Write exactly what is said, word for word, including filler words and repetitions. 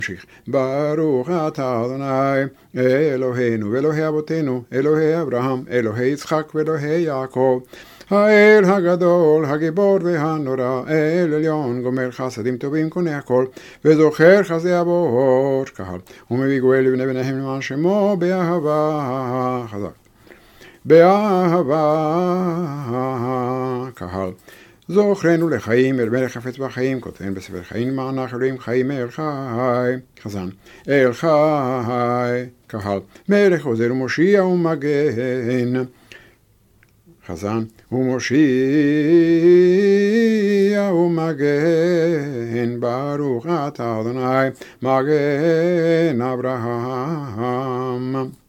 נמשיך. ברוך אתה אדוני אלוהינו ואלוהי אבותינו, אלוהי אברהם, אלוהי יצחק ואלוהי יעקב, האל הגדול, הגיבור והנורא, אל עליון, גומר חסדים טובים, קונה הכל, וזוכר חסדי אבות, קהל, ומביא גואל לבני בניהם למען שמו באהבה, חזק, באהבה, קהל. זוכרנו לחיים, אל מלך חפץ בחיים, כותבן בספר חיים, מענך אלוהים חיים, אל חי, חזן, אל חי, קהל, מלך עוזר ומושיע ומגן, חזן, ומושיע ומגן, ברוך אתה אדוני, מגן אברהם.